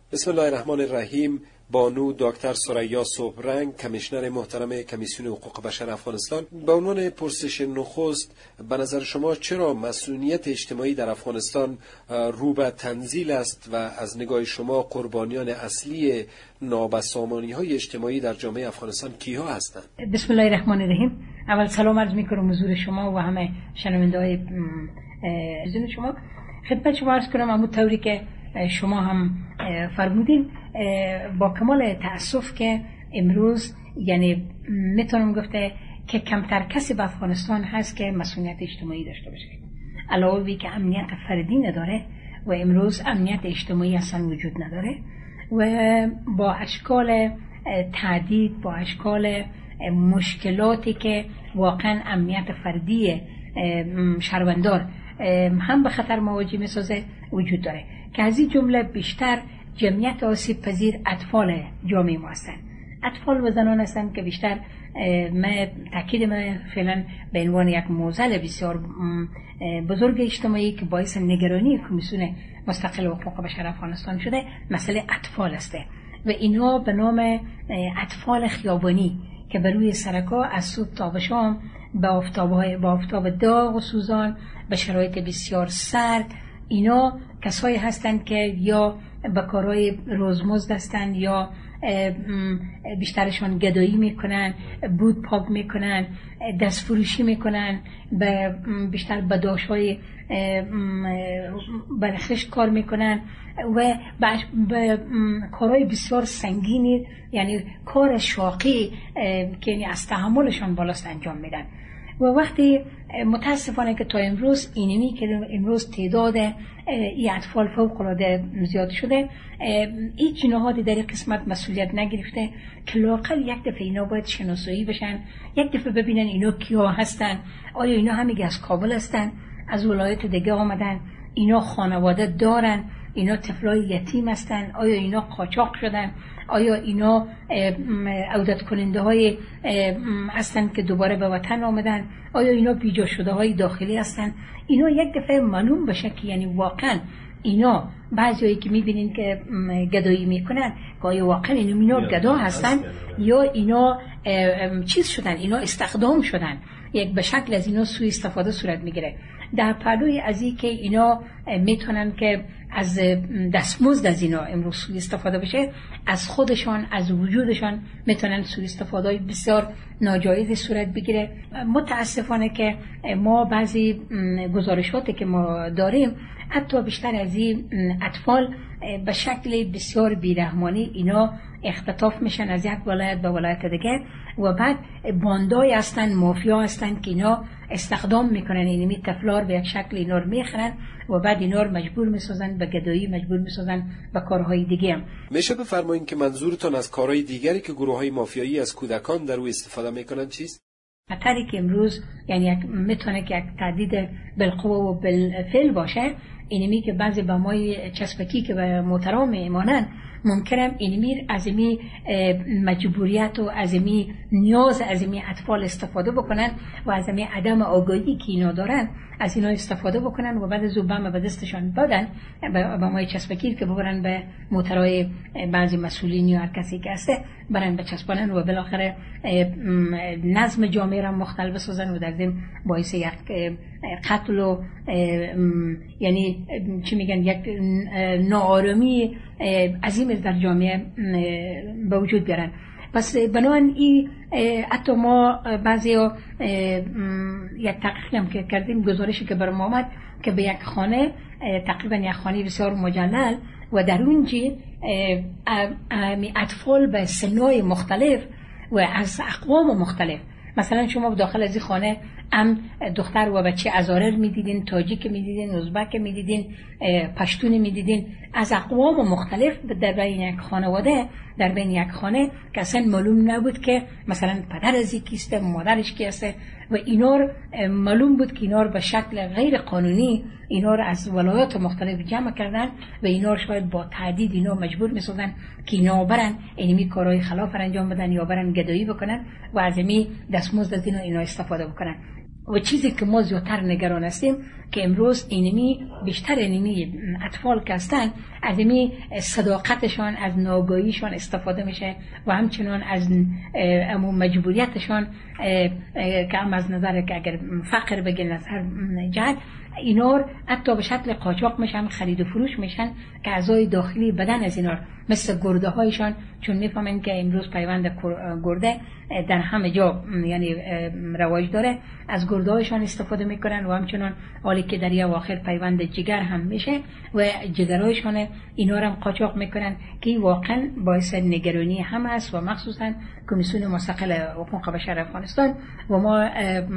بسم الله الرحمن الرحیم. بانو دکتر ثریا صبحرنگ، کمیشنر محترم کمیسیون حقوق بشر افغانستان، به عنوان پرسش نخست، به نظر شما چرا مسئولیت اجتماعی در افغانستان رو به تنزیل است و از نگاه شما قربانیان اصلی نابسامانی اجتماعی در جامعه افغانستان کیها هستند؟ بسم الله الرحمن الرحیم. اول سلام عرض می‌کنم حضور شما و همه شنونده‌های شما. خدمت شما عرض کنم همون طوری که شما هم فرمودین، با کمال تأسف که امروز یعنی میتونم گفته که کمتر کسی به افغانستان هست که مسئولیت اجتماعی داشته باشه، علاوه بر که امنیت فردی نداره و امروز امنیت اجتماعی اصلا وجود نداره و با اشکال تهدید، با اشکال مشکلاتی که واقعا امنیت فردی شهروندان هم به خطر مواجه میسازه وجود داره که از این جمله بیشتر جمعیت آسیب پذیر اطفال جامعه ما هستند. اطفال و زنان هستند که بیشتر تاکید ما فعلا به عنوان یک معضل بسیار بزرگ اجتماعی که باعث نگرانی کمیسیون مستقل حقوق بشر افغانستان شده مسئله اطفال است و اینها به نام اطفال خیابانی که بر روی سرکا از صبح تا به شام با آفتاب داغ و سوزان به شرایط بسیار سرد، اینا کسایی هستند که یا به کارهای روزمزد هستند یا بیشترشان گدایی میکنن، بود پاک میکنن، دست فروشی میکنن، بیشتر به داشت‌های برخشت کار میکنن و به کارهای بسیار سنگینی، یعنی کار شاقی که یعنی از تحملشان بالاست انجام میدن. و وقتی متاسفانه که تا امروز اینمی که امروز تعداد این اطفال فوق العاده زیاد شده، هیچ نهادی در این قسمت مسئولیت نگرفته که لااقل یک دفعه اینا باید شناسایی بشن، یک دفعه ببینن اینا کیا هستن، آیا اینا همگی از کابل هستن، از ولایت دیگه آمدن، اینا خانواده دارن، اینا طفلای یتیم هستن، آیا اینا قاچاق شدن، آیا اینا عودت کننده های هستن که دوباره به وطن آمدن، آیا اینا بیجا شده های داخلی هستن. اینا یک دفعه معلوم بشه که یعنی واقعا اینا بعضیایی که میبینین که گدایی میکنن که آیا واقعا اینا گدا هستن یا اینا چیز شدن، اینا استخدام شدن، یک به شکل از اینا سوء استفاده صورت میگیره. در پهلوی از این که اینا میتونن که از دستمزد از اینا امروز سوء استفاده بشه، از خودشان، از وجودشان میتونن سوء استفاده بسیار ناجایز صورت بگیره. متاسفانه که ما بعضی گزارشاتی که ما داریم حتی بیشتر از این اطفال به شکل بسیار بیرحمانه اینا اختطاف میشن از یک ولایت به ولایت دیگه و بعد باندای هستن، مافیا هستن که اینا استخدام میکنن، اینمی طفلار به یک شکل اینا رو میخرن و بعد اینا رو مجبور میسازن به گدایی، مجبور میسازن به کارهای دیگه هم. میشه بفرمایید که منظورتون از کارهای دیگری که گروه‌های مافیایی از کودکان در او استفاده میکنن چیست؟ خطری که امروز یعنی میتونه که یک تهدید بالقوه و بالفعل باشه، اینمی که بعضی به مای چسبکی که به محترم میمانن ممکنه اینمی از می مجبوریت و از می نیاز از می اطفال استفاده بکنن و از می عدم آگاهی که اینا دارن از اینا استفاده بکنن و بعد از بم به دستشان بدن به مای چسبکی که ببرن به موترهای بعضی مسئولین یا هر کسی که هسته برن به چسبانن و بالاخره نظم جامعه را مختل بسازن و در ضمن باعث یک قتل و یعنی چی میگن یک ناآرامی عظیم در جامعه به وجود بیارن. پس بنابراین حتی ما بعضی یک تحقیقی هم که کردیم، گزارشی که برام آمد که به یک خانه تقریبا یک خانه بسیار مجلل و در اونجا اطفال به سنهای مختلف و از اقوام مختلف، مثلا شما داخل از این خانه دختر و بچه ازارر میدیدین، تاجیک میدیدین، ازبک میدیدین، پشتون میدیدین، از اقوام مختلف در بین یک خانواده، در بین یک خانه که اصلا معلوم نبود که مثلا پدر از این کیسته، مادرش کیسته و اینا رو معلوم بود که اینا رو به شکل غیر قانونی اینا رو از ولایات مختلف جمع کردن و اینا رو شاید با تهدید اینا مجبور می‌سازن که اینا برن اینمی کارهای خلاف انجام بدن یا برن گدایی بکنن و از اینمی دستمزد از اینا استفاده بکنن. و چیزی که ما زیادتر نگران هستیم که امروز اینمی بیشتر اینمی اطفال که هستن از اینمی صداقتشان از ناگاهیشان استفاده میشه و همچنان از مجبوریتشان که هم از نظر که اگر فقر بگین از هر جهت اینا حتی به شکل قاچاق میشن، خرید و فروش میشن که اعضای داخلی بدن از اینا مثل گرده هایشان، چون میفهمن که امروز پیوند گرده در همه جا یعنی رواج داره، از گرده هایشان استفاده میکنن و همچنان حالی که در اواخر پیوند جگر هم میشه و جگرهایشان اینا رو هم قاچاق میکنن که واقعا باعث نگرانی هم است و مخصوصا کمیسیون مستقل حقوق بشر افغانستان و ما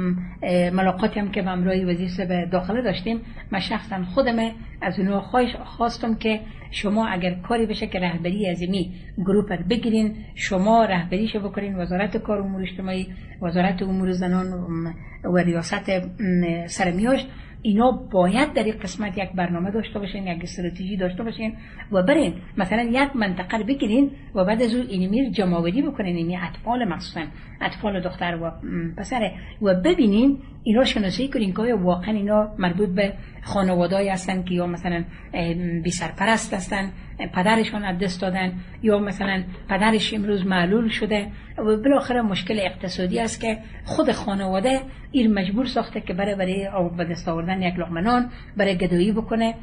ملاقاتی هم که با امروی وزیر داخله داشتیم، من شخصا خودم از اونها خواستم که شما اگر کاری بشه که رهبری از این گروپ رو بگیرین، شما رهبریشو بکنین، وزارت کار و امور اجتماعی، وزارت امور زنان و ریاست سرمیاش، اینا باید در این قسمت یک برنامه داشته باشین، یک استراتژی داشته باشین و برین مثلا یک منطقه رو بگیرین و بعد از اون اینمی جمع‌آوری بکنین، این اطفال مخصوصا اطفال دختر و پسر و ببینین اینا شناسایی کنین که واقعا اینا مربوط به خانواده‌ای هستن که یا مثلا بی سرپرست هستن، پدرشون از دست دادن یا مثلا پدرش امروز معلول شده و بالاخره مشکل اقتصادی است که خود خانواده این مجبور ساخته که برای به دست آوردن یک لقمه نان برای گدایی بکنه،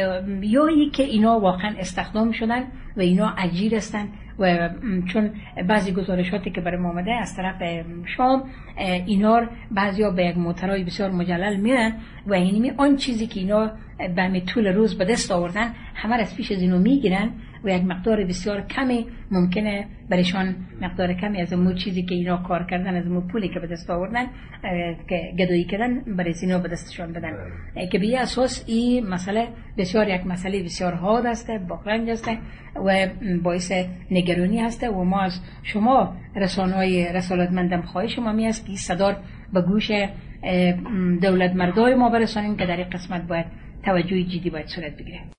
یا ای که اینا واقعا استخدام شدن و اینا اجیر هستن و چون بعضی گزارشاتی که برای ما اومده از طرف شام اینا بعضیا به یک موترهای بسیار مجلل میرن و اینمی آن چیزی که اینا به طول روز به دست آوردن همه از پیش از اینو میگیرن و یک مقدار بسیار کمی ممکنه برایشان مقدار کمی از اون چیزی که اینا کار کردن، از اون پولی که به دست آوردن که گدایی کردن برای اینا به دستشان بدن که به اساس این مسئله بسیار یک مسئله بسیار حاد است، باقرنج است و باعث نگرانی است و ما از شما رسانه‌های رسالتمندم خواهش ما است که صدا به گوش دولت مردای ما برسانیم که در این قسمت باید توجه جدی باید صورت بگیره.